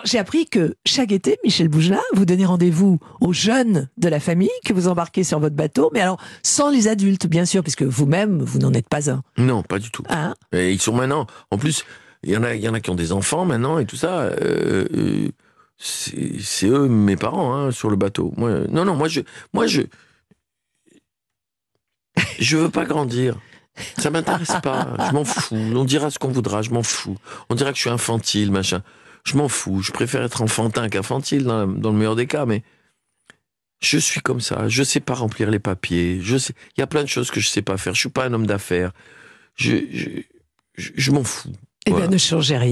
j'ai appris que chaque été, Michel Bougelin, vous donnez rendez-vous aux jeunes de la famille que vous embarquez sur votre bateau, mais alors sans les adultes, bien sûr, puisque vous-même, vous n'en êtes pas un. Non, pas du tout. Hein? Et ils sont maintenant... En plus, il y en a qui ont des enfants maintenant et tout ça. C'est eux, mes parents, hein, sur le bateau. Moi, je veux pas grandir. Ça m'intéresse pas. Je m'en fous. On dira ce qu'on voudra. Je m'en fous. On dira que je suis infantile, machin. Je m'en fous. Je préfère être enfantin qu'infantile dans le meilleur des cas, mais je suis comme ça. Je sais pas remplir les papiers. Il y a plein de choses que je sais pas faire. Je suis pas un homme d'affaires. Je m'en fous. Eh Voilà. bien, ne changez rien.